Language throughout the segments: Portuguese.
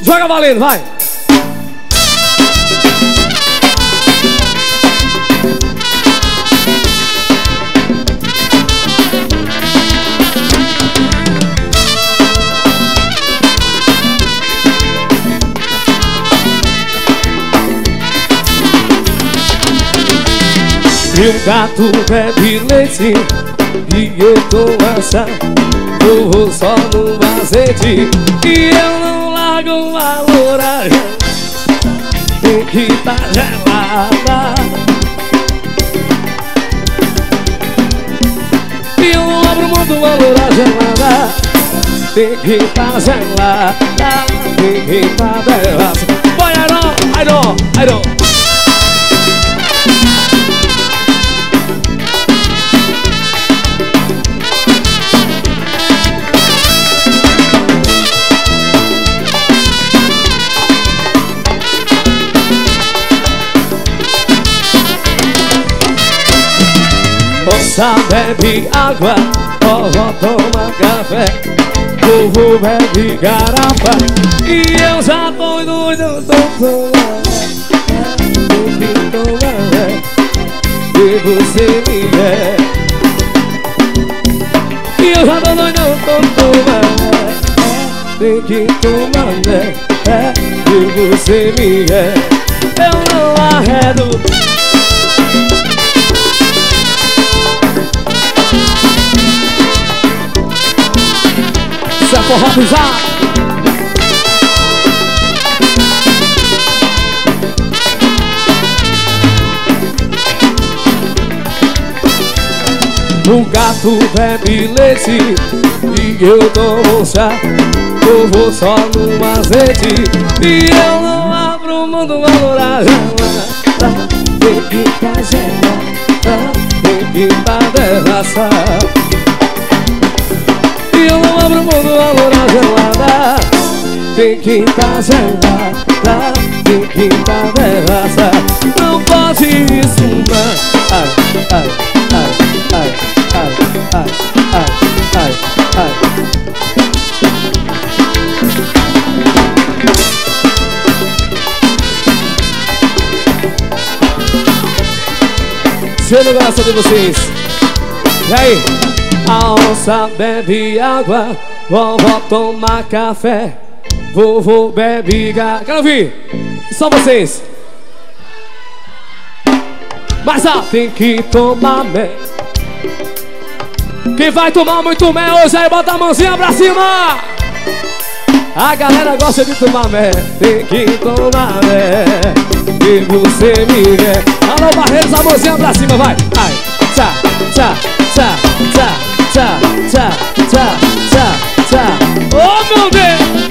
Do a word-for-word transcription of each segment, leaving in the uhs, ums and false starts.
Joga valendo, vai! E o gato bebe leite e eu tô assando, vou só no azeite e eu não largo a louragem, tem que tá gelada. E eu não abro mão de uma loura gelada, tem que tá gelada, tem que tá devassa. Vai, Iron, Iron, Iron. Moça bebe água, vovó toma café, vovô bebe garrafa e eu já tô doido, tô tomando, tem que tomar, e você me quer. E eu já tô doido, tô tomando, tem que tomar, e você me quer. Eu não arredo. Se é forró pisar, o gato bebe leite e eu tomo chá, eu vou só no azeite e eu não abro mão do valor a gelada, tem que tá gelada, tem que tá devassa. E eu não abro mão do valor a gelada, tem que tá gelada, tem que tá devassa. Não pode isso não. Ai, ai, ai, ai, ai, ai, ai, ai, ai. Cheio no coração de vocês. E aí? A onça bebe água, vovó toma café, vovô bebe garrafa. Quero ouvir? Só vocês. Mas ah, tem que tomar mel. Quem vai tomar muito mel hoje aí, bota a mãozinha pra cima. A galera gosta de tomar mel. Tem que tomar mel, e você me quer. Alô Barreiros, a mãozinha pra cima, vai. Ai, tchá, tchá, tchá, tchá, tchá, tchá, tchá, tchá, tchá. Oh meu Deus!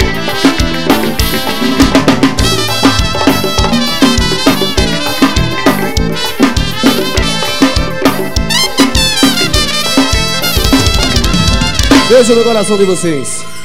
Beijo no coração de vocês.